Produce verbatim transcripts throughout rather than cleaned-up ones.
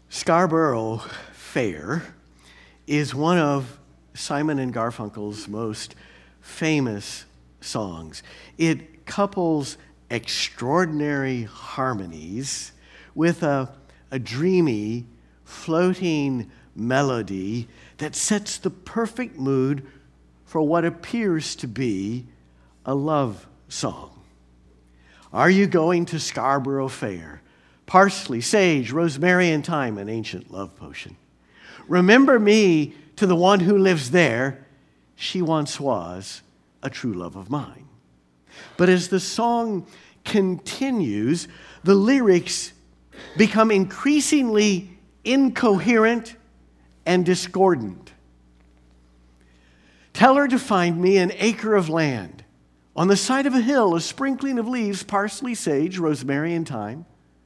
Scarborough Fair is one of Simon and Garfunkel's most famous songs. It couples extraordinary harmonies with a, a dreamy, floating melody that sets the perfect mood for what appears to be a love song. Are you going to Scarborough Fair? Parsley, sage, rosemary, and thyme, an ancient love potion. Remember me to the one who lives there. She once was a true love of mine. But as the song continues, the lyrics become increasingly incoherent and discordant. Tell her to find me an acre of land, on the side of a hill, a sprinkling of leaves, parsley, sage, rosemary, and thyme,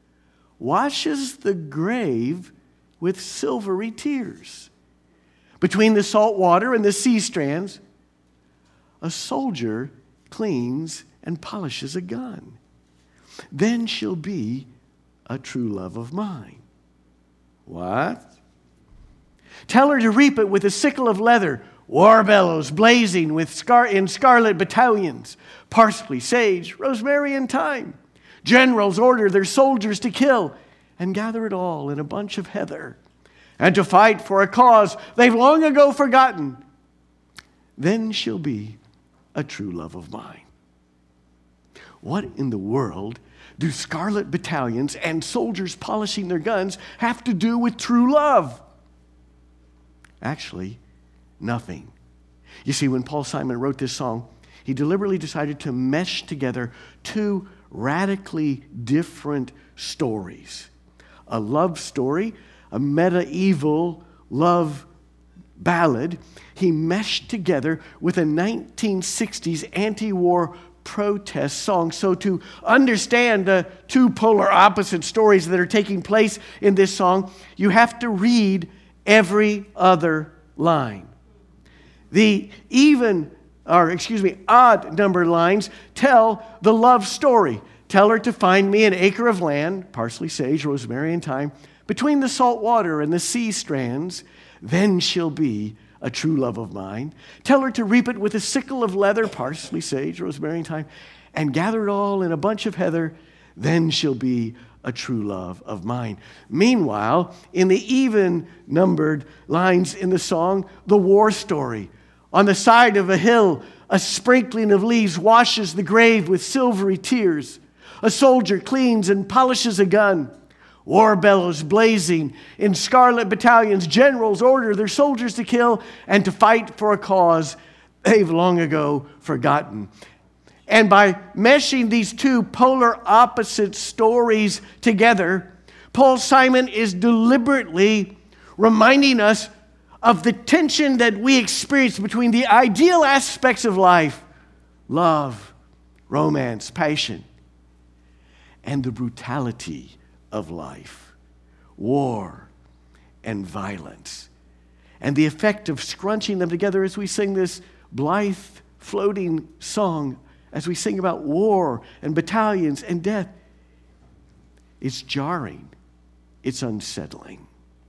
washes the grave with silvery tears. Between the salt water and the sea strands, a soldier cleans and polishes a gun. Then she'll be a true love of mine. What? Tell her to reap it with a sickle of leather, war bellows blazing with scar- in scarlet battalions, parsley, sage, rosemary, and thyme. Generals order their soldiers to kill and gather it all in a bunch of heather and to fight for a cause they've long ago forgotten. Then she'll be a true love of mine. What in the world do scarlet battalions and soldiers polishing their guns have to do with true love? Actually, nothing. You see, when Paul Simon wrote this song, he deliberately decided to mesh together two radically different stories. A love story, a medieval love ballad, he meshed together with a nineteen sixties anti-war protest song. So to understand the two polar opposite stories that are taking place in this song, you have to read every other line. The even, or excuse me, odd number lines tell the love story. Tell her to find me an acre of land, parsley, sage, rosemary, and thyme, between the salt water and the sea strands. Then she'll be a true love of mine. Tell her to reap it with a sickle of leather, parsley, sage, rosemary, and thyme, and gather it all in a bunch of heather. Then she'll be a true love of mine. Meanwhile, in the even-numbered lines in the song, the war story. On the side of a hill, a sprinkling of leaves washes the grave with silvery tears. A soldier cleans and polishes a gun. War bellows blazing in scarlet battalions. Generals order their soldiers to kill and to fight for a cause they've long ago forgotten. And by meshing these two polar opposite stories together, Paul Simon is deliberately reminding us of the tension that we experience between the ideal aspects of life, love, romance, passion, and the brutality of life, war and violence, and the effect of scrunching them together as we sing this blithe, floating song, as we sing about war and battalions and death. It's jarring. It's unsettling.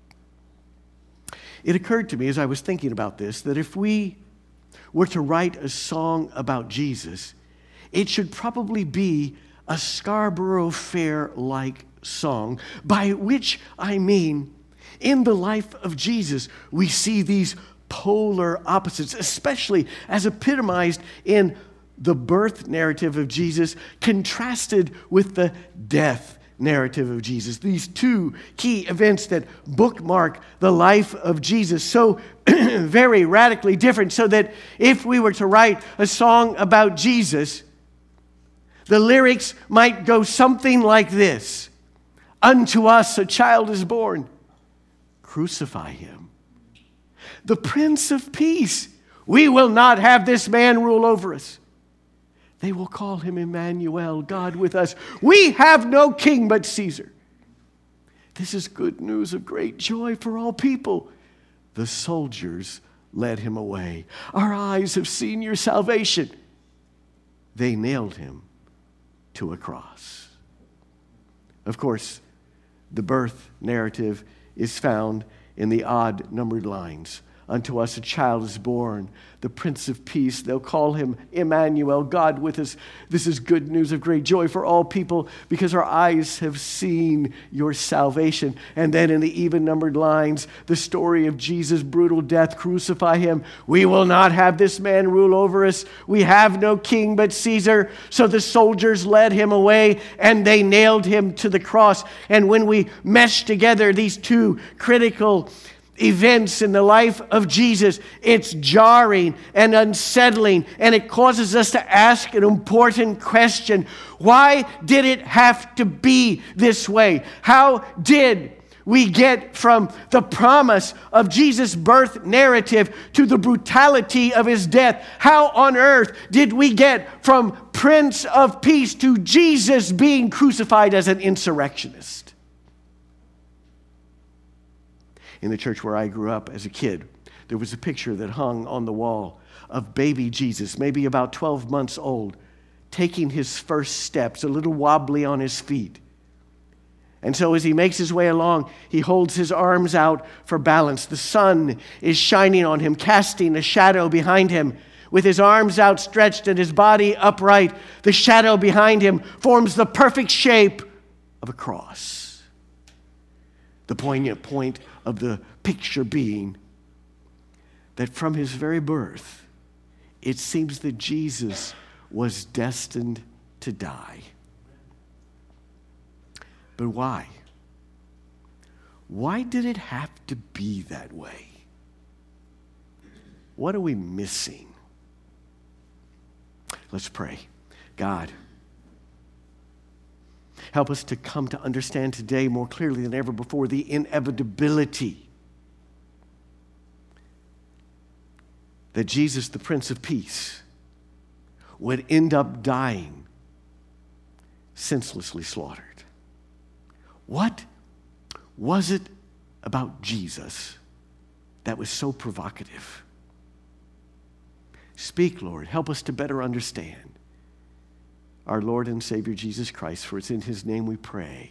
It occurred to me as I was thinking about this that if we were to write a song about Jesus, it should probably be a Scarborough Fair-like song, by which I mean, in the life of Jesus, we see these polar opposites, especially as epitomized in the birth narrative of Jesus, contrasted with the death narrative of Jesus. These two key events that bookmark the life of Jesus, so very radically different, so that if we were to write a song about Jesus, the lyrics might go something like this. Unto us a child is born. Crucify him. The Prince of Peace. We will not have this man rule over us. They will call him Emmanuel, God with us. We have no king but Caesar. This is good news of great joy for all people. The soldiers led him away. Our eyes have seen your salvation. They nailed him to a cross. Of course, the birth narrative is found in the odd numbered lines. Unto us a child is born, the Prince of Peace. They'll call him Emmanuel, God with us. This is good news of great joy for all people, because our eyes have seen your salvation. And then in the even numbered lines, the story of Jesus' brutal death. Crucify him. We will not have this man rule over us. We have no king but Caesar. So the soldiers led him away and they nailed him to the cross. And when we mesh together these two critical events in the life of Jesus, it's jarring and unsettling, and it causes us to ask an important question. Why did it have to be this way? How did we get from the promise of Jesus' birth narrative to the brutality of his death? How on earth did we get from Prince of Peace to Jesus being crucified as an insurrectionist? In the church where I grew up as a kid, there was a picture that hung on the wall of baby Jesus, maybe about twelve months old, taking his first steps, a little wobbly on his feet. And so as he makes his way along, he holds his arms out for balance. The sun is shining on him, casting a shadow behind him. With his arms outstretched and his body upright, the shadow behind him forms the perfect shape of a cross. The poignant point of the picture being that from his very birth, it seems that Jesus was destined to die. But why? Why did it have to be that way? What are we missing? Let's pray. God, help us to come to understand today more clearly than ever before the inevitability that Jesus, the Prince of Peace, would end up dying senselessly slaughtered. What was it about Jesus that was so provocative? Speak, Lord. Help us to better understand our Lord and Savior Jesus Christ, for it's in his name we pray.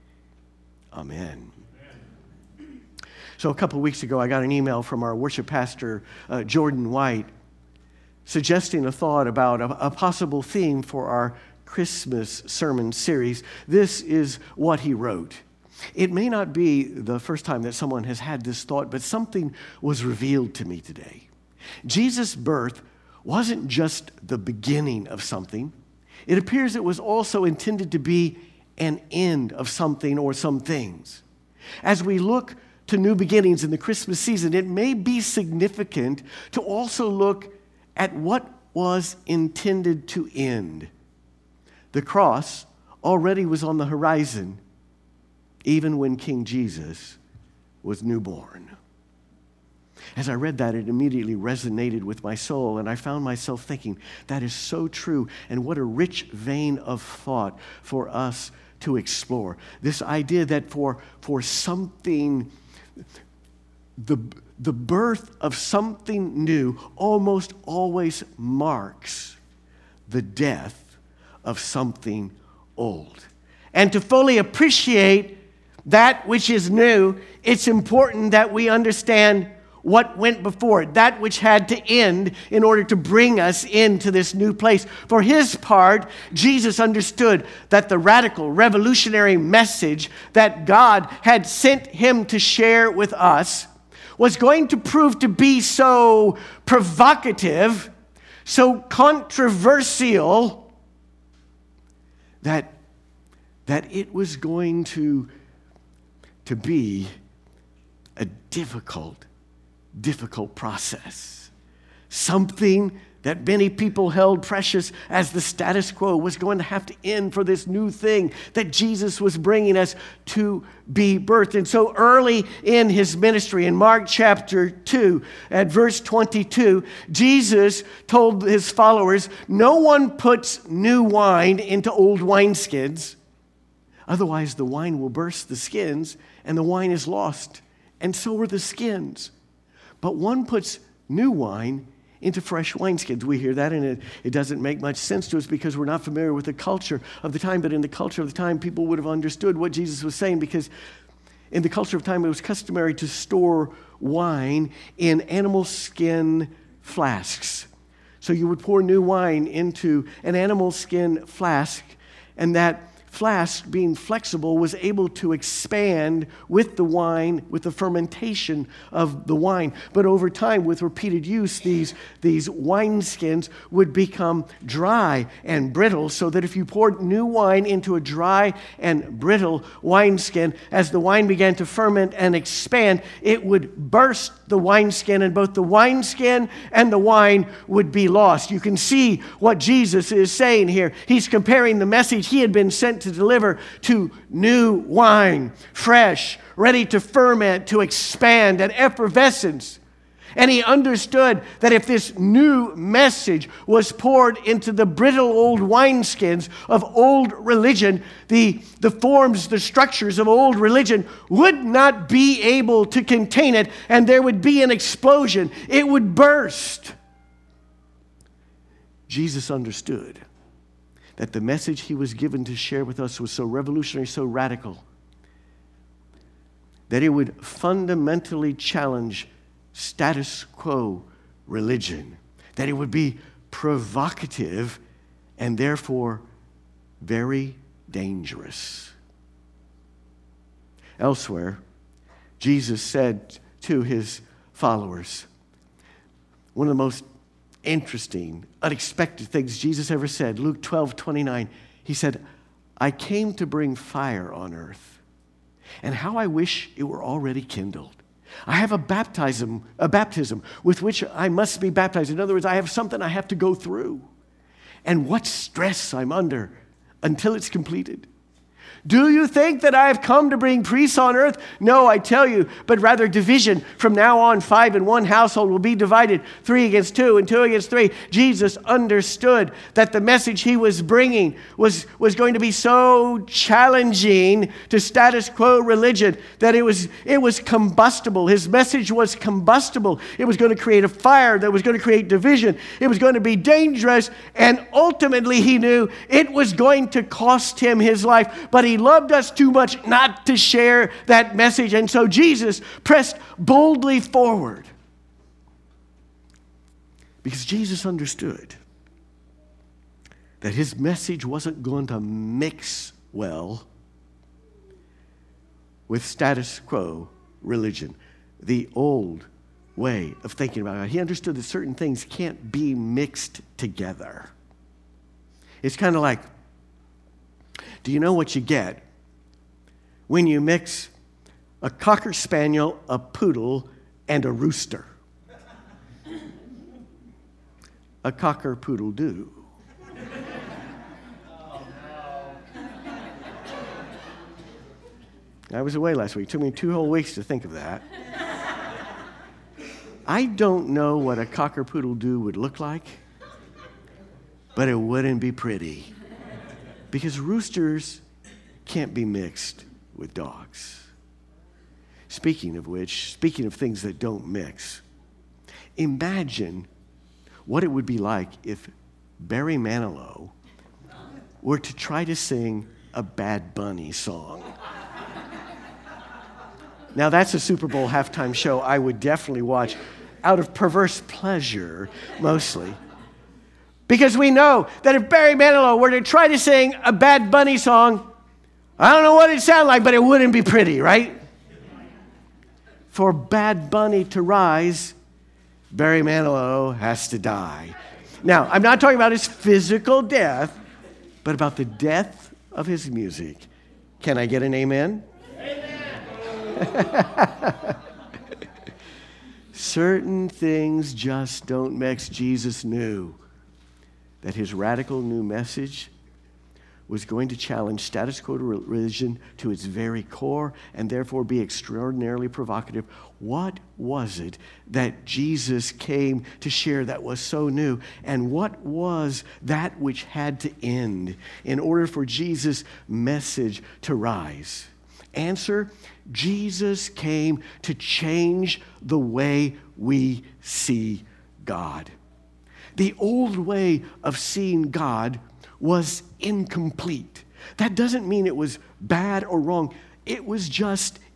Amen. Amen. So a couple of weeks ago, I got an email from our worship pastor, uh, Jordan White, suggesting a thought about a, a possible theme for our Christmas sermon series. This is what he wrote. It may not be the first time that someone has had this thought, but something was revealed to me today. Jesus' birth wasn't just the beginning of something. It appears it was also intended to be an end of something or some things. As we look to new beginnings in the Christmas season, it may be significant to also look at what was intended to end. The cross already was on the horizon, even when King Jesus was newborn. As I read that, it immediately resonated with my soul, and I found myself thinking, that is so true, and what a rich vein of thought for us to explore. This idea that for, for something, the, the birth of something new almost always marks the death of something old. And to fully appreciate that which is new, it's important that we understand what went before it, that which had to end in order to bring us into this new place. For his part, Jesus understood that the radical, revolutionary message that God had sent him to share with us was going to prove to be so provocative, so controversial, that, that it was going to, to be a difficult difficult process. Something that many people held precious as the status quo was going to have to end for this new thing that Jesus was bringing us to be birthed. And so early in his ministry, in Mark chapter two, at verse twenty-two, Jesus told his followers, "No one puts new wine into old wineskins. Otherwise, the wine will burst the skins and the wine is lost. And so are the skins. But one puts new wine into fresh wineskins." We hear that, and it, it doesn't make much sense to us because we're not familiar with the culture of the time. But in the culture of the time, people would have understood what Jesus was saying, because in the culture of time, it was customary to store wine in animal skin flasks. So you would pour new wine into an animal skin flask, and that flask, being flexible, was able to expand with the wine, with the fermentation of the wine. But over time, with repeated use, these, these wineskins would become dry and brittle, so that if you poured new wine into a dry and brittle wineskin, as the wine began to ferment and expand, it would burst the wineskin, and both the wineskin and the wine would be lost. You can see what Jesus is saying here. He's comparing the message he had been sent to deliver to new wine, fresh, ready to ferment, to expand, and effervescence. And he understood that if this new message was poured into the brittle old wineskins of old religion, the, the forms, the structures of old religion would not be able to contain it, and there would be an explosion. It would burst. Jesus understood that the message he was given to share with us was so revolutionary, so radical, that it would fundamentally challenge status quo religion, that it would be provocative and therefore very dangerous. Elsewhere, Jesus said to his followers, one of the most interesting, unexpected things Jesus ever said, Luke twelve twenty-nine, he said, I came to bring fire on earth, and how I wish it were already kindled. I have a baptism, a baptism with which I must be baptized. In other words, I have something I have to go through. And what stress I'm under until it's completed. Do you think that I have come to bring peace on earth? No, I tell you, but rather division. From now on, five in one household will be divided, three against two and two against three. Jesus understood that the message he was bringing was, was going to be so challenging to status quo religion that it was, it was combustible. His message was combustible. It was going to create a fire that was going to create division. It was going to be dangerous, and ultimately he knew it was going to cost him his life. But he He loved us too much not to share that message. And so Jesus pressed boldly forward. Because Jesus understood that his message wasn't going to mix well with status quo religion, the old way of thinking about God. He understood that certain things can't be mixed together. It's kind of like, do you know what you get when you mix a Cocker Spaniel, a poodle, and a rooster? A cocker poodle do. I was away last week. It took me two whole weeks to think of that. I don't know what a cocker poodle do would look like, but it wouldn't be pretty. Because roosters can't be mixed with dogs. Speaking of which, speaking of things that don't mix, imagine what it would be like if Barry Manilow were to try to sing a Bad Bunny song. Now, that's a Super Bowl halftime show I would definitely watch out of perverse pleasure, mostly. Because we know that if Barry Manilow were to try to sing a Bad Bunny song, I don't know what it'd sound like, but it wouldn't be pretty, right? For Bad Bunny to rise, Barry Manilow has to die. Now, I'm not talking about his physical death, but about the death of his music. Can I get an amen? Amen. Certain things just don't mix. Jesus knew that his radical new message was going to challenge status quo religion to its very core and therefore be extraordinarily provocative. What was it that Jesus came to share that was so new? And what was that which had to end in order for Jesus' message to rise? Answer, Jesus came to change the way we see God. The old way of seeing God was incomplete. That doesn't mean it was bad or wrong. It was just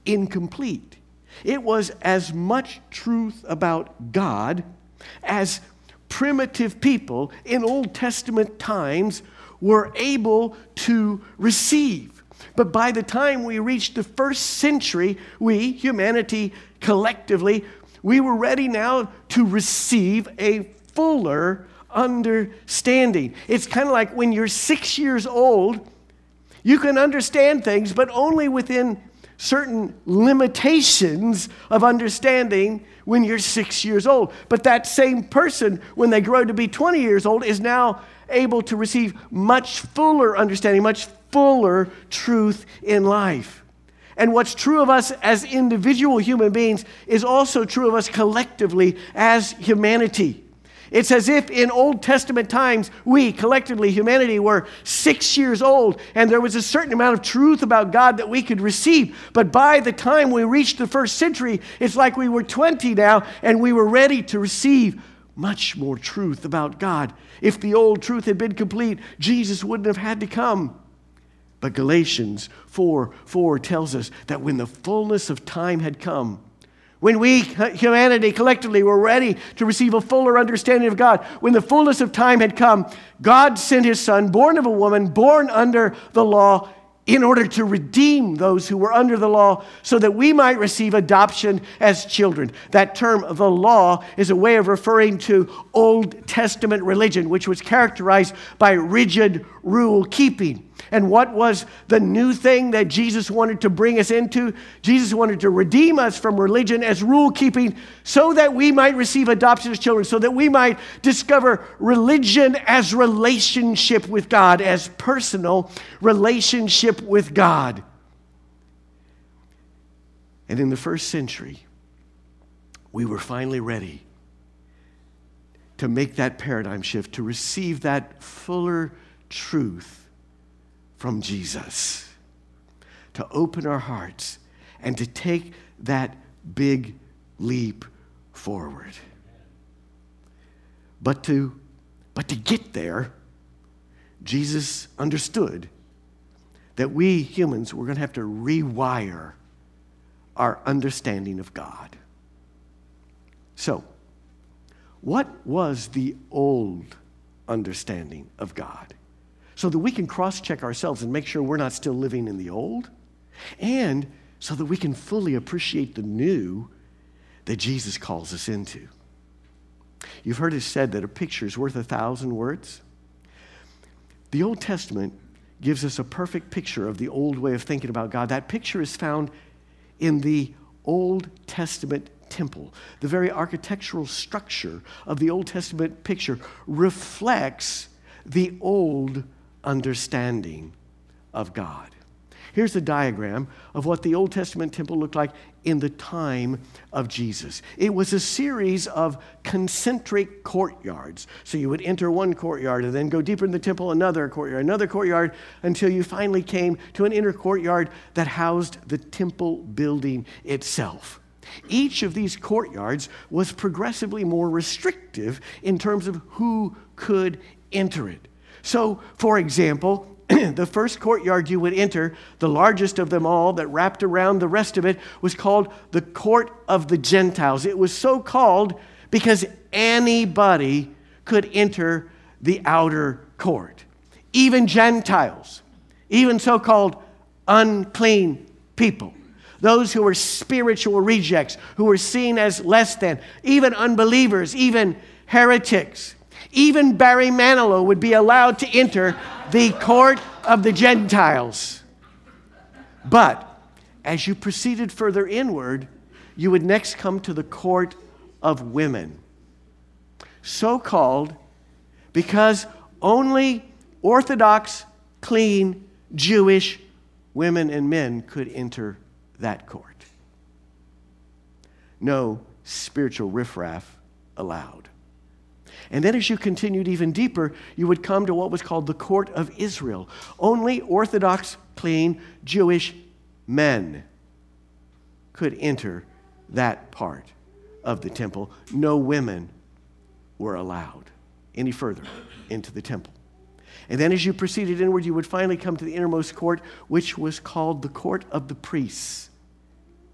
incomplete. It was as much truth about God as primitive people in Old Testament times were able to receive. But by the time we reached the first century, we, humanity collectively, we were ready now to receive a fuller understanding. It's kind of like when you're six years old, you can understand things, but only within certain limitations of understanding when you're six years old. But that same person, when they grow to be twenty years old, is now able to receive much fuller understanding, much fuller truth in life. And what's true of us as individual human beings is also true of us collectively as humanity. It's as if in Old Testament times, we, collectively, humanity, were six years old, and there was a certain amount of truth about God that we could receive. But by the time we reached the first century, it's like we were twenty now, and we were ready to receive much more truth about God. If the old truth had been complete, Jesus wouldn't have had to come. But Galatians four four tells us that when the fullness of time had come, when we, humanity, collectively were ready to receive a fuller understanding of God, when the fullness of time had come, God sent his Son, born of a woman, born under the law, in order to redeem those who were under the law so that we might receive adoption as children. That term, the law, is a way of referring to Old Testament religion, which was characterized by rigid rule keeping. And what was the new thing that Jesus wanted to bring us into? Jesus wanted to redeem us from religion as rule keeping so that we might receive adoption as children, so that we might discover religion as relationship with God, as personal relationship with God. And in the first century, we were finally ready to make that paradigm shift, to receive that fuller truth from Jesus, to open our hearts and to take that big leap forward. But to, but to get there, Jesus understood that we humans were going to have to rewire our understanding of God. So, what was the old understanding of God? So that we can cross-check ourselves and make sure we're not still living in the old, and so that we can fully appreciate the new that Jesus calls us into. You've heard it said that a picture is worth a thousand words. The Old Testament gives us a perfect picture of the old way of thinking about God. That picture is found in the Old Testament temple. The very architectural structure of the Old Testament picture reflects the old understanding of God. Here's a diagram of what the Old Testament temple looked like in the time of Jesus. It was a series of concentric courtyards. So you would enter one courtyard and then go deeper in the temple, another courtyard, another courtyard, until you finally came to an inner courtyard that housed the temple building itself. Each of these courtyards was progressively more restrictive in terms of who could enter it. So, for example, the first courtyard you would enter, the largest of them all that wrapped around the rest of it, was called the Court of the Gentiles. It was so called because anybody could enter the outer court. Even Gentiles, even so-called unclean people, those who were spiritual rejects, who were seen as less than, even unbelievers, even heretics. Even Barry Manilow would be allowed to enter the court of the Gentiles. But as you proceeded further inward, you would next come to the court of women. So called because only Orthodox, clean, Jewish women and men could enter that court. No spiritual riffraff allowed. And then as you continued even deeper, you would come to what was called the Court of Israel. Only Orthodox, clean, Jewish men could enter that part of the temple. No women were allowed any further into the temple. And then as you proceeded inward, you would finally come to the innermost court, which was called the Court of the Priests.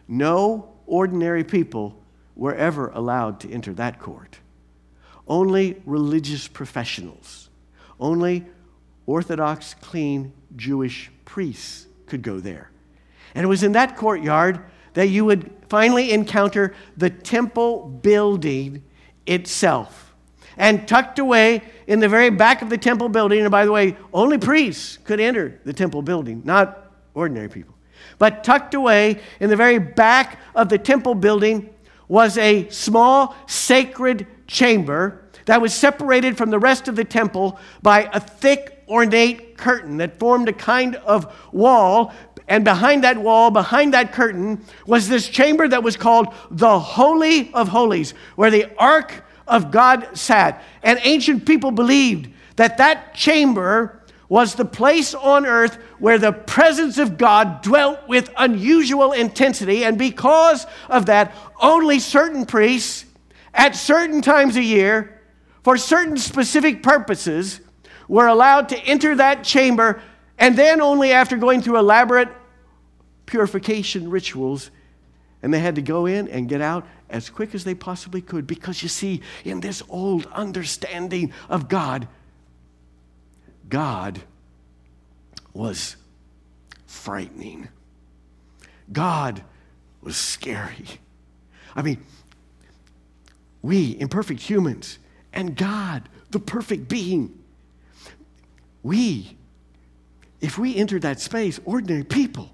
No ordinary people were ever allowed to enter that court. Only religious professionals, only Orthodox, clean Jewish priests could go there. And it was in that courtyard that you would finally encounter the temple building itself. And tucked away in the very back of the temple building, and by the way, only priests could enter the temple building, not ordinary people. But tucked away in the very back of the temple building was a small sacred chamber that was separated from the rest of the temple by a thick, ornate curtain that formed a kind of wall. And behind that wall, behind that curtain, was this chamber that was called the Holy of Holies, where the Ark of God sat. And ancient people believed that that chamber was the place on earth where the presence of God dwelt with unusual intensity. And because of that, only certain priests at certain times a year, for certain specific purposes, were allowed to enter that chamber, and then only after going through elaborate purification rituals. And they had to go in and get out as quick as they possibly could, because you see, in this old understanding of God, God was frightening. God was scary. I mean, we, imperfect humans, and God, the perfect being, we, if we entered that space, ordinary people,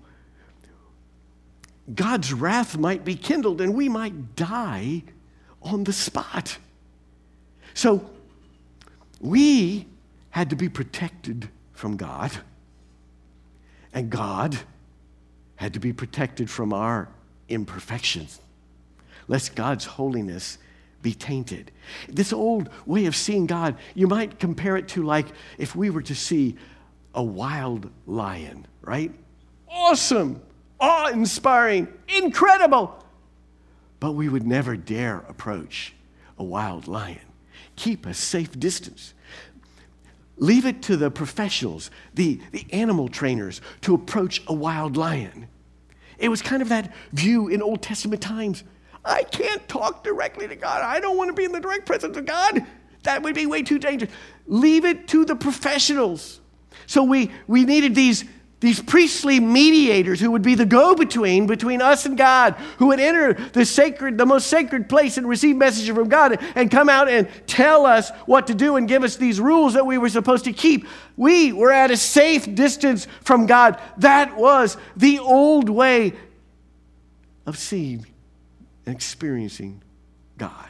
God's wrath might be kindled and we might die on the spot. So we had to be protected from God, and God had to be protected from our imperfections, lest God's holiness be tainted. This old way of seeing God, you might compare it to like if we were to see a wild lion, right? Awesome, awe-inspiring, incredible. But we would never dare approach a wild lion. Keep a safe distance. Leave it to the professionals, the, the animal trainers, to approach a wild lion. It was kind of that view in Old Testament times. I can't talk directly to God. I don't want to be in the direct presence of God. That would be way too dangerous. Leave it to the professionals. So we, we needed these, these priestly mediators who would be the go-between between us and God, who would enter the sacred, the most sacred place and receive messages from God and come out and tell us what to do and give us these rules that we were supposed to keep. We were at a safe distance from God. That was the old way of seeing and experiencing God.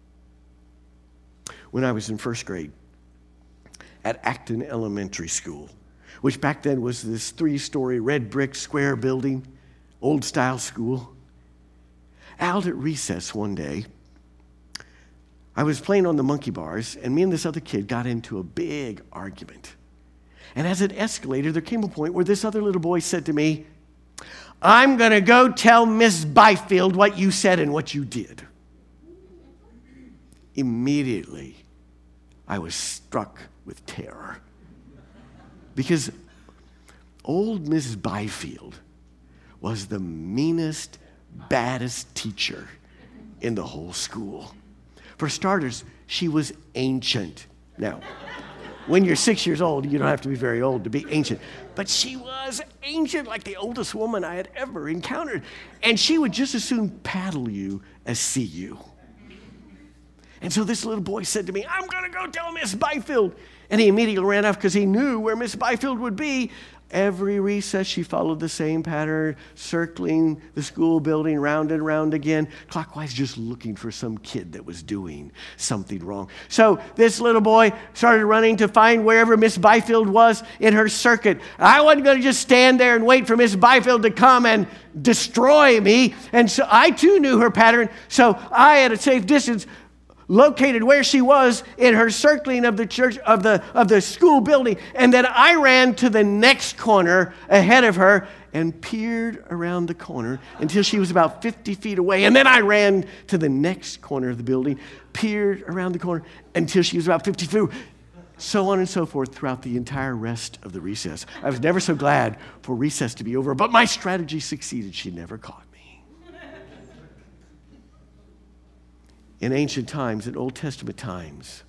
When I was in first grade at Acton Elementary School, which back then was this three-story red brick square building, old-style school, out at recess one day, I was playing on the monkey bars, and me and this other kid got into a big argument. And as it escalated, there came a point where this other little boy said to me, I'm going to go tell Miss Byfield what you said and what you did. Immediately, I was struck with terror. Because old Missus Byfield was the meanest, baddest teacher in the whole school. For starters, she was ancient. Now, when you're six years old, you don't have to be very old to be ancient. But she was ancient, like the oldest woman I had ever encountered. And she would just as soon paddle you as see you. And so this little boy said to me, I'm going to go tell Miss Byfield. And he immediately ran off because he knew where Miss Byfield would be. Every recess, she followed the same pattern, circling the school building round and round again, clockwise, just looking for some kid that was doing something wrong. So this little boy started running to find wherever Miss Byfield was in her circuit. I wasn't going to just stand there and wait for Miss Byfield to come and destroy me. And so I too knew her pattern. So I, at a safe distance, located where she was in her circling of the church of the of the school building, and then I ran to the next corner ahead of her and peered around the corner until she was about fifty feet away, and then I ran to the next corner of the building, peered around the corner until she was about fifty feet away. So on and so forth throughout the entire rest of the recess. I was never so glad for recess to be over, but my strategy succeeded. She never caught me. in ancient times, in Old Testament times,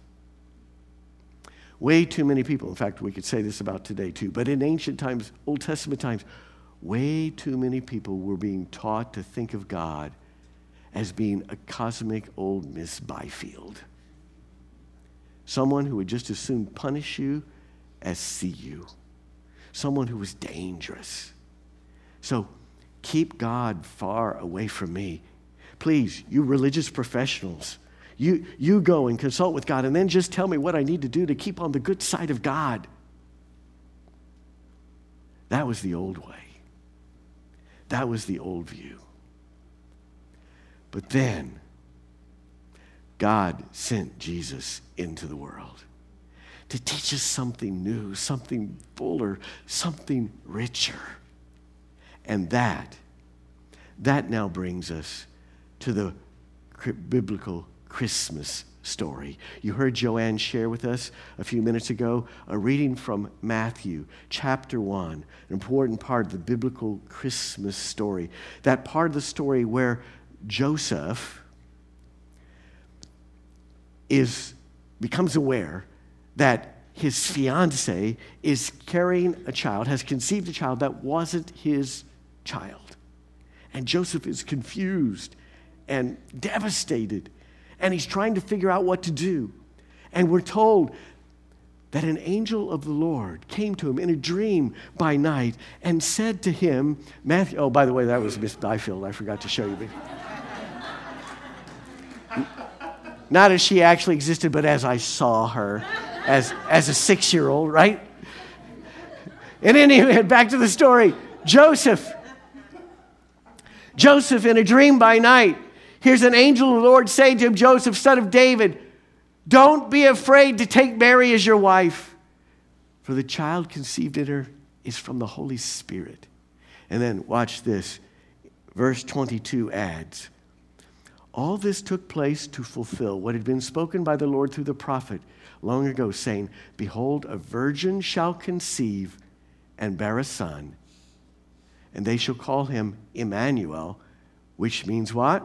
way too many people, in fact, we could say this about today too, but in ancient times, Old Testament times, way too many people were being taught to think of God as being a cosmic old Miss Byfield. Someone who would just as soon punish you as see you. Someone who was dangerous. So keep God far away from me. Please, you religious professionals, you, you go and consult with God and then just tell me what I need to do to keep on the good side of God. That was the old way. That was the old view. But then, God sent Jesus into the world to teach us something new, something fuller, something richer. And that, that now brings us to the biblical Christmas story. You heard Joanne share with us a few minutes ago a reading from Matthew chapter one, an important part of the biblical Christmas story. That part of the story where Joseph is becomes aware that his fiancée is carrying a child, has conceived a child that wasn't his child. And Joseph is confused and devastated. And he's trying to figure out what to do. And we're told that an angel of the Lord came to him in a dream by night and said to him, Matthew, oh, by the way, that was Miss Byfield. I forgot to show you. Not as she actually existed, but as I saw her as, as a six-year-old, right? And anyway, back to the story. Joseph. Joseph in a dream by night. Here's an angel of the Lord saying to him, Joseph, son of David, don't be afraid to take Mary as your wife, for the child conceived in her is from the Holy Spirit. And then watch this. Verse twenty-two adds, all this took place to fulfill what had been spoken by the Lord through the prophet long ago, saying, behold, a virgin shall conceive and bear a son, and they shall call him Emmanuel, which means what?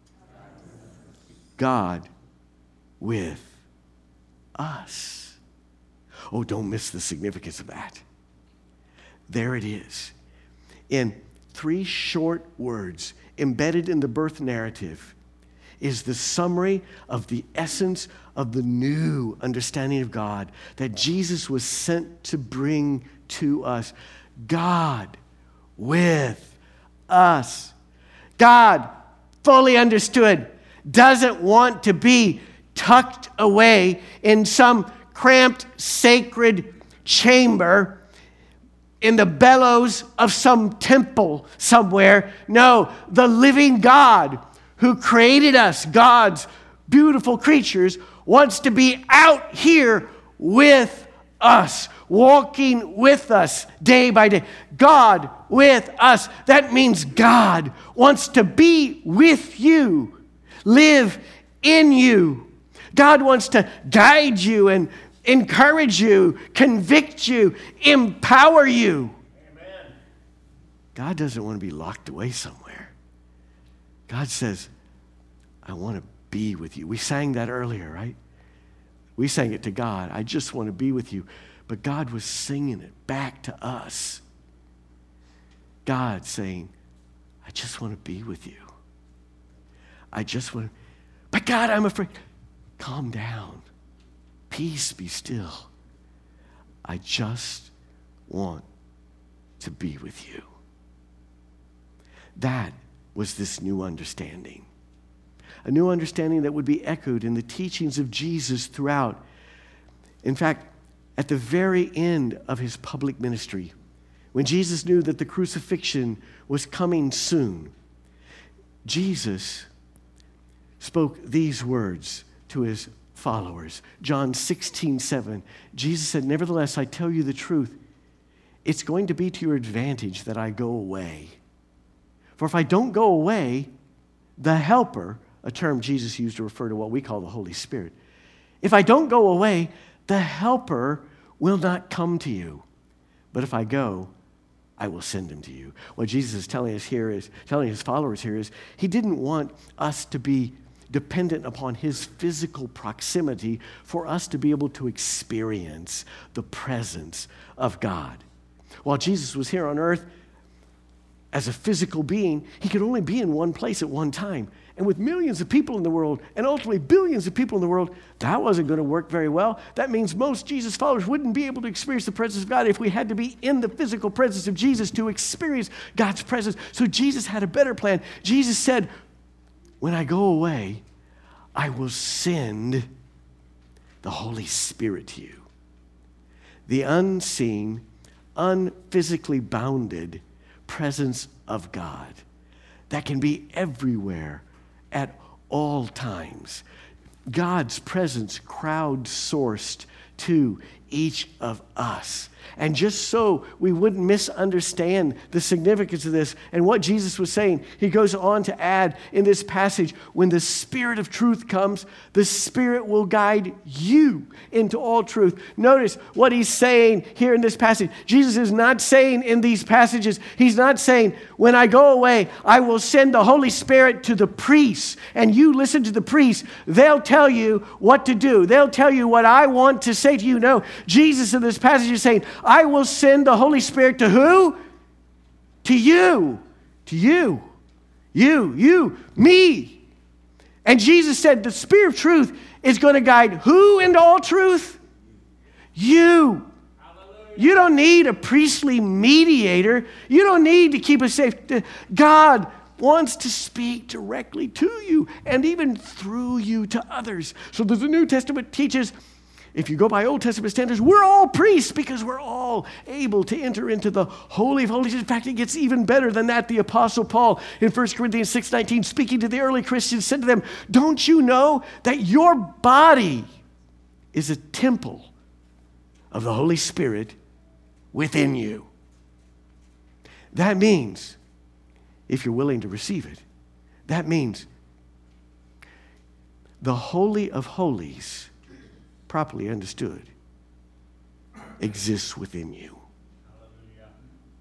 God with us. Oh, don't miss the significance of that. There it is. In three short words, embedded in the birth narrative, is the summary of the essence of the new understanding of God that Jesus was sent to bring to us. God with us. God, fully understood, doesn't want to be tucked away in some cramped sacred chamber in the bellows of some temple somewhere. No, the living God who created us, God's beautiful creatures, wants to be out here with us, walking with us day by day. God with us. That means God wants to be with you, live in you. God wants to guide you and encourage you, convict you, empower you. Amen. God doesn't want to be locked away somewhere. God says, I want to be with you. We sang that earlier, right? We sang it to God. I just want to be with you. But God was singing it back to us. God saying, I just want to be with you. I just want to, but God, I'm afraid. Calm down. Peace, be still. I just want to be with you. That was this new understanding. A new understanding that would be echoed in the teachings of Jesus throughout. In fact, at the very end of his public ministry, when Jesus knew that the crucifixion was coming soon, Jesus spoke these words to his followers. John sixteen seven, Jesus said, nevertheless, I tell you the truth. It's going to be to your advantage that I go away. For if I don't go away, the helper, a term Jesus used to refer to what we call the Holy Spirit. If I don't go away, the helper will not come to you. But if I go, I will send him to you. What Jesus is telling us here is, telling his followers here is, he didn't want us to be dependent upon his physical proximity for us to be able to experience the presence of God. While Jesus was here on earth as a physical being, he could only be in one place at one time. And with millions of people in the world, and ultimately billions of people in the world, that wasn't going to work very well. That means most Jesus followers wouldn't be able to experience the presence of God if we had to be in the physical presence of Jesus to experience God's presence. So Jesus had a better plan. Jesus said, when I go away, I will send the Holy Spirit to you. The unseen, unphysically bounded presence of God that can be everywhere at all times. God's presence crowdsourced to each of us. And just so we wouldn't misunderstand the significance of this and what Jesus was saying, he goes on to add in this passage, when the Spirit of truth comes, the Spirit will guide you into all truth. Notice what he's saying here in this passage. Jesus is not saying in these passages, he's not saying, when I go away, I will send the Holy Spirit to the priests, and you listen to the priests. They'll tell you what to do. They'll tell you what I want to say to you. No, Jesus in this passage is saying, I will send the Holy Spirit to who? To you. To you. You. You. Me. And Jesus said the Spirit of truth is going to guide who into all truth? You. Hallelujah. You don't need a priestly mediator. You don't need to keep us safe. God wants to speak directly to you and even through you to others. So the New Testament teaches, if you go by Old Testament standards, we're all priests because we're all able to enter into the Holy of Holies. In fact, it gets even better than that. The Apostle Paul in First Corinthians six nineteen, speaking to the early Christians, said to them, don't you know that your body is a temple of the Holy Spirit within you? That means, if you're willing to receive it, that means the Holy of Holies, properly understood, exists within you. Hallelujah.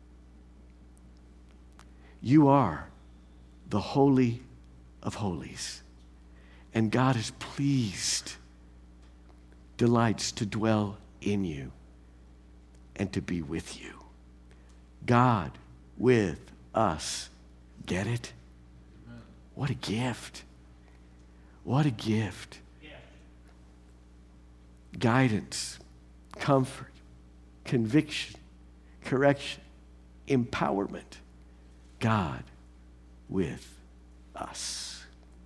You are the Holy of Holies. And God is pleased, delights to dwell in you and to be with you. God with us. Get it? Amen. What a gift. What a gift. Guidance, comfort, conviction, correction, empowerment. God with us.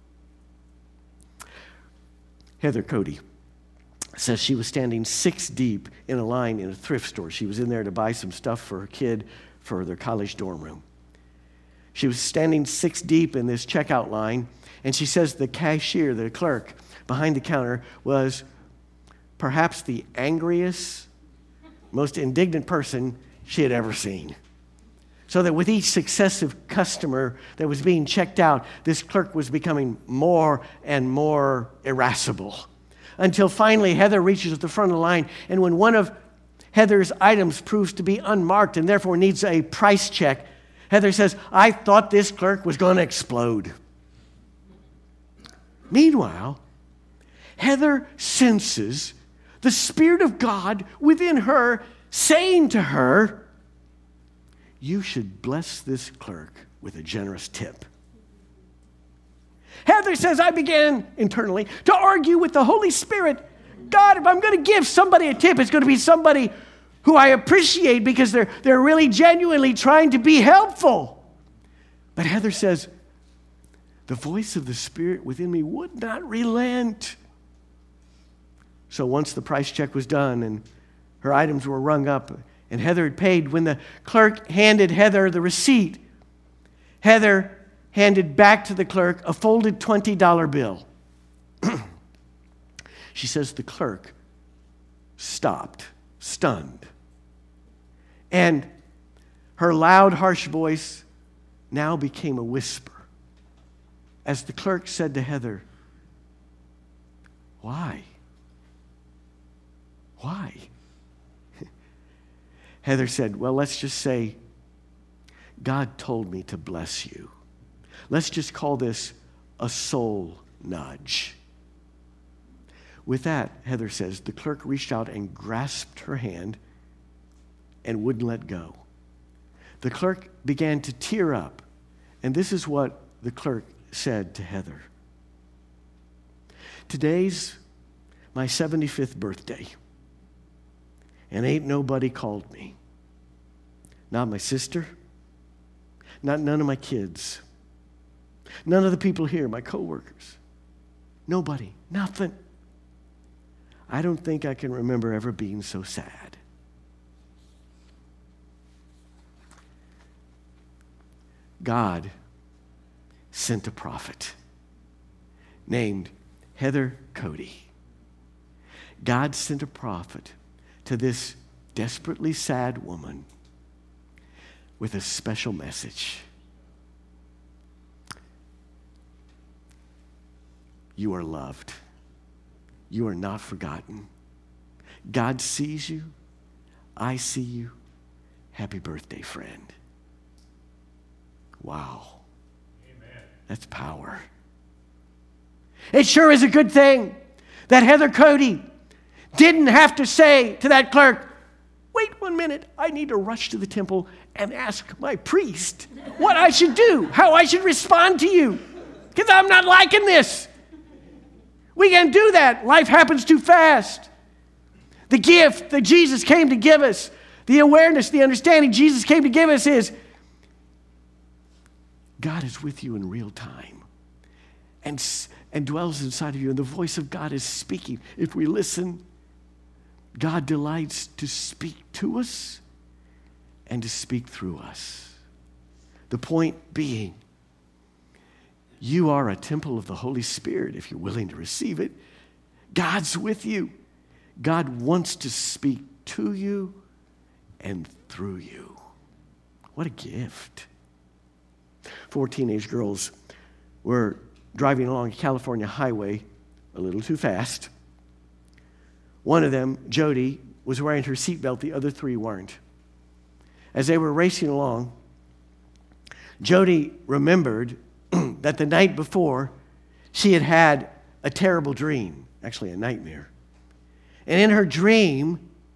Heather Cody says she was standing six deep in a line in a thrift store. She was in there to buy some stuff for her kid for their college dorm room. She was standing six deep in this checkout line, and she says the cashier, the clerk behind the counter, was perhaps the angriest, most indignant person she had ever seen. So that with each successive customer that was being checked out, this clerk was becoming more and more irascible. Until finally Heather reaches the front of the line, and when one of Heather's items proves to be unmarked and therefore needs a price check, Heather says, I thought this clerk was going to explode. Meanwhile, Heather senses the Spirit of God within her saying to her, you should bless this clerk with a generous tip. Heather says, I began internally to argue with the Holy Spirit. God, if I'm going to give somebody a tip, it's going to be somebody who I appreciate because they're, they're really genuinely trying to be helpful. But Heather says, the voice of the Spirit within me would not relent. So once the price check was done and her items were rung up and Heather had paid, when the clerk handed Heather the receipt, Heather handed back to the clerk a folded twenty dollar bill. She says the clerk stopped, stunned. And her loud, harsh voice now became a whisper as the clerk said to Heather, why? Why? Heather said, well, let's just say God told me to bless you. Let's just call this a soul nudge. With that, Heather says, the clerk reached out and grasped her hand and wouldn't let go. The clerk began to tear up, and this is what the clerk said to Heather. Today's my seventy-fifth birthday, and ain't nobody called me. Not my sister, not none of my kids, none of the people here, my coworkers. Nobody, nothing. I don't think I can remember ever being so sad. God sent a prophet named Heather Cody. God sent a prophet to this desperately sad woman with a special message. You are loved. You are not forgotten. God sees you. I see you. Happy birthday, friend. Wow. Amen. That's power. It sure is a good thing that Heather Cody didn't have to say to that clerk, wait one minute, I need to rush to the temple and ask my priest what I should do, how I should respond to you, because I'm not liking this. We can't do that. Life happens too fast. The gift that Jesus came to give us, the awareness, the understanding Jesus came to give us is God is with you in real time and, and dwells inside of you, and the voice of God is speaking. If we listen, God delights to speak to us and to speak through us. The point being, you are a temple of the Holy Spirit if you're willing to receive it. God's with you. God wants to speak to you and through you. What a gift. Four teenage girls were driving along a California highway a little too fast. One of them, Jody, was wearing her seatbelt. The other three weren't. As they were racing along, Jody remembered that the night before, she had had a terrible dream, actually a nightmare. And in her dream,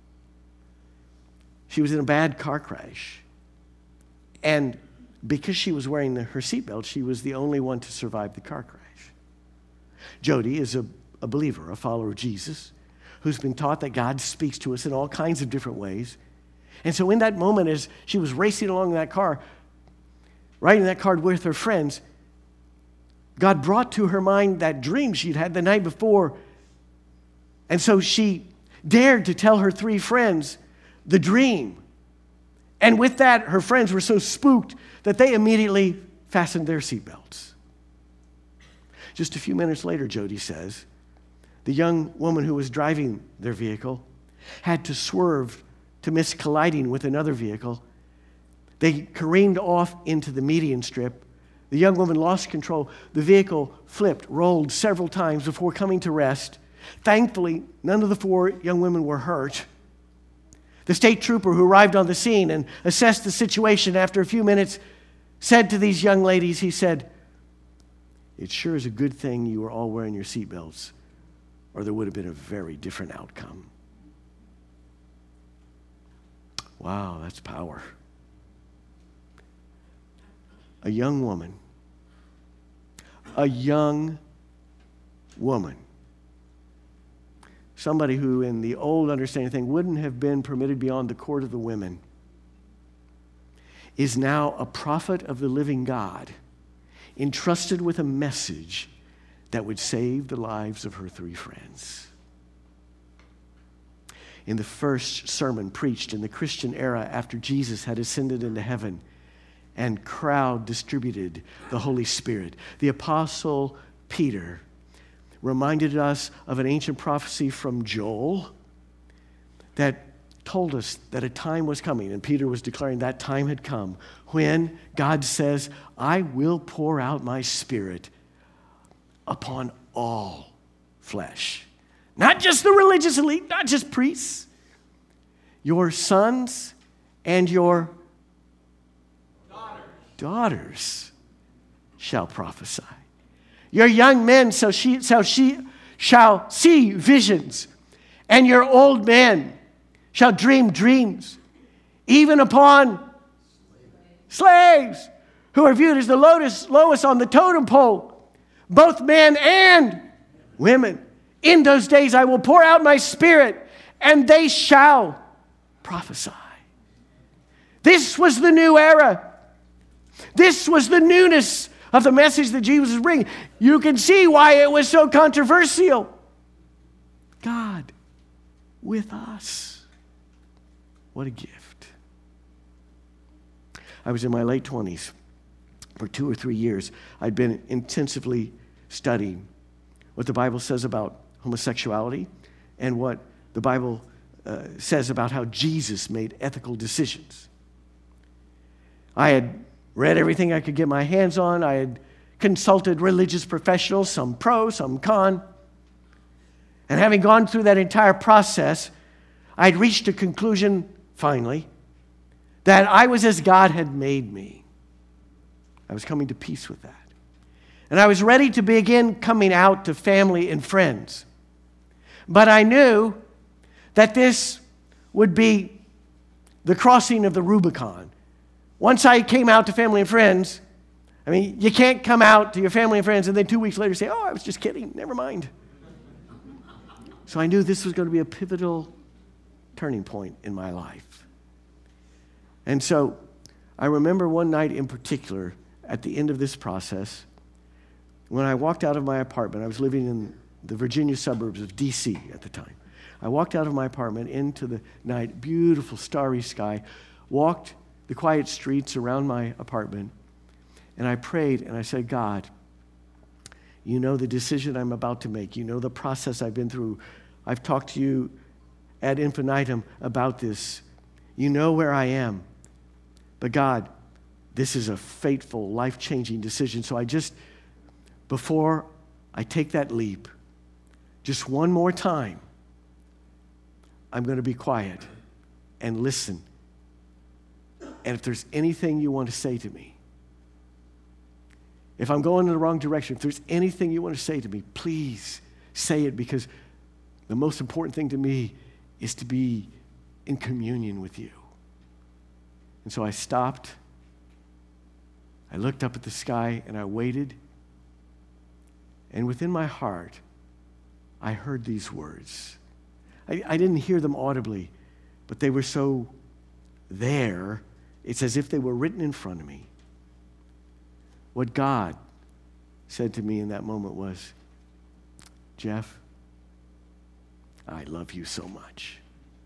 she was in a bad car crash. And because she was wearing the, her seatbelt, she was the only one to survive the car crash. Jody is a, a believer, a follower of Jesus, who's been taught that God speaks to us in all kinds of different ways. And so in that moment, as she was racing along in that car, riding that car with her friends, God brought to her mind that dream she'd had the night before. And so she dared to tell her three friends the dream. And with that, her friends were so spooked that they immediately fastened their seatbelts. Just a few minutes later, Jody says, the young woman who was driving their vehicle had to swerve to miss colliding with another vehicle. They careened off into the median strip. The young woman lost control. The vehicle flipped, rolled several times before coming to rest. Thankfully, none of the four young women were hurt. The state trooper who arrived on the scene and assessed the situation after a few minutes said to these young ladies, he said, it sure is a good thing you were all wearing your seatbelts, or there would have been a very different outcome. Wow, that's power. A young woman, a young woman, somebody who in the old understanding thing wouldn't have been permitted beyond the court of the women, is now a prophet of the living God, entrusted with a message that would save the lives of her three friends. In the first sermon preached in the Christian era after Jesus had ascended into heaven and crowd distributed the Holy Spirit, the Apostle Peter reminded us of an ancient prophecy from Joel that told us that a time was coming, and Peter was declaring that time had come, when God says, I will pour out my Spirit upon all flesh. Not just the religious elite, not just priests. Your sons and your daughters, daughters shall prophesy. Your young men shall, she, shall, she, shall see visions, and your old men shall dream dreams, even upon slaves who are viewed as the lowest, lowest on the totem pole, both men and women. In those days I will pour out my Spirit, and they shall prophesy. This was the new era. This was the newness of the message that Jesus was bringing. You can see why it was so controversial. God with us. What a gift. I was in my late twenties. For two or three years, I'd been intensively studying what the Bible says about homosexuality and what the Bible uh, says about how Jesus made ethical decisions. I had read everything I could get my hands on. I had consulted religious professionals, some pro, some con. And having gone through that entire process, I'd reached a conclusion, finally, that I was as God had made me. I was coming to peace with that. And I was ready to begin coming out to family and friends. But I knew that this would be the crossing of the Rubicon. Once I came out to family and friends, I mean, you can't come out to your family and friends and then two weeks later say, oh, I was just kidding, never mind. So I knew this was going to be a pivotal turning point in my life. And so I remember one night in particular, at the end of this process, when I walked out of my apartment. I was living in the Virginia suburbs of D C at the time. I walked out of my apartment into the night, beautiful starry sky, walked the quiet streets around my apartment, and I prayed and I said, God, you know the decision I'm about to make. You know the process I've been through. I've talked to you ad infinitum about this. You know where I am. But God, this is a fateful, life-changing decision. So I just, before I take that leap, just one more time, I'm going to be quiet and listen. And if there's anything you want to say to me, if I'm going in the wrong direction, if there's anything you want to say to me, please say it, because the most important thing to me is to be in communion with you. And so I stopped. I looked up at the sky and I waited. And within my heart, I heard these words. I, I didn't hear them audibly, but they were so there. It's as if they were written in front of me. What God said to me in that moment was, Jeff, I love you so much.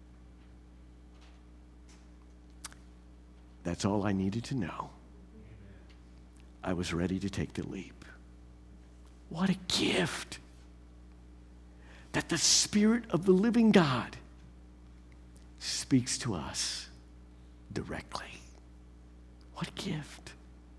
That's all I needed to know. I was ready to take the leap. What a gift that the Spirit of the living God speaks to us directly. What a gift.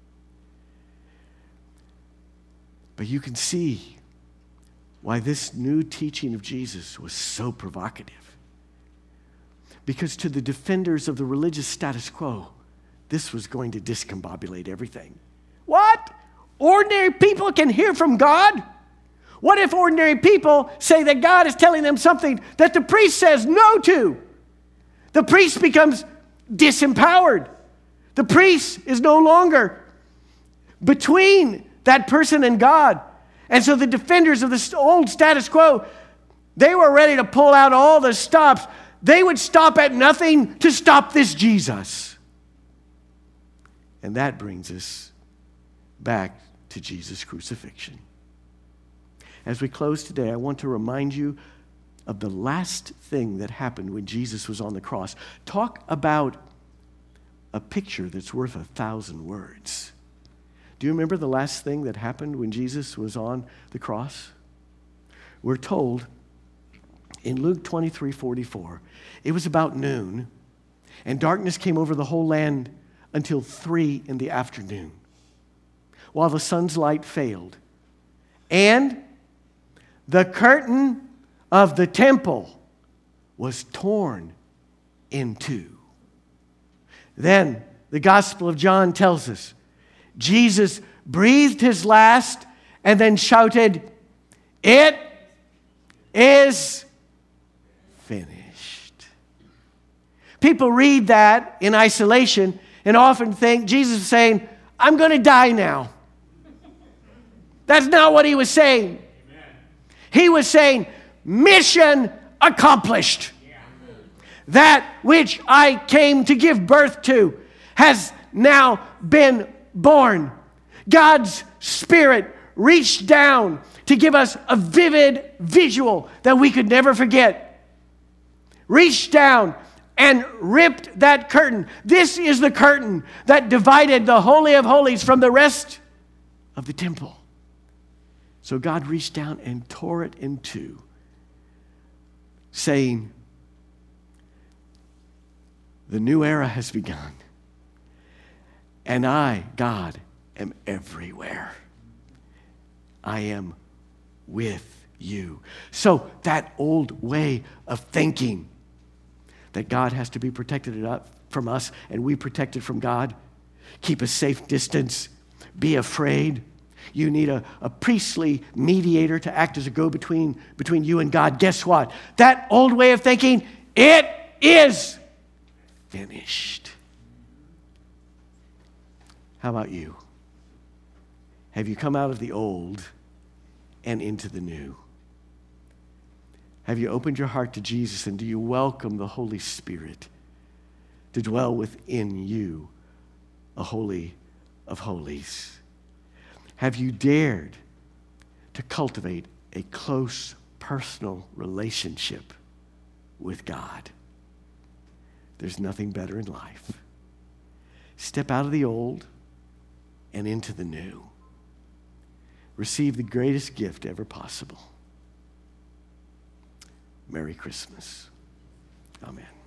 But you can see why this new teaching of Jesus was so provocative. Because to the defenders of the religious status quo, this was going to discombobulate everything. What? Ordinary people can hear from God? What if ordinary people say that God is telling them something that the priest says no to? The priest becomes disempowered. The priest is no longer between that person and God. And so the defenders of the old status quo, they were ready to pull out all the stops. They would stop at nothing to stop this Jesus. And that brings us back to Jesus' crucifixion. As we close today, I want to remind you of the last thing that happened when Jesus was on the cross. Talk about a picture that's worth a thousand words. Do you remember the last thing that happened when Jesus was on the cross? We're told in Luke twenty-three forty-four, it was about noon, and darkness came over the whole land until three in the afternoon, while the sun's light failed. And the curtain of the temple was torn in two. Then the Gospel of John tells us, Jesus breathed his last and then shouted, "It is finished." People read that in isolation and often think Jesus is saying, "I'm going to die now." That's not what he was saying. Amen. He was saying, mission accomplished. Yeah. That which I came to give birth to has now been born. God's Spirit reached down to give us a vivid visual that we could never forget. Reached down and ripped that curtain. This is the curtain that divided the Holy of Holies from the rest of the temple. So God reached down and tore it in two, saying, the new era has begun. And I, God, am everywhere. I am with you. So that old way of thinking that God has to be protected from us and we protected from God, keep a safe distance, be afraid. You need a, a priestly mediator to act as a go-between between you and God. Guess what? That old way of thinking, it is finished. How about you? Have you come out of the old and into the new? Have you opened your heart to Jesus, and do you welcome the Holy Spirit to dwell within you, a holy of holies? Have you dared to cultivate a close personal relationship with God? There's nothing better in life. Step out of the old and into the new. Receive the greatest gift ever possible. Merry Christmas. Amen.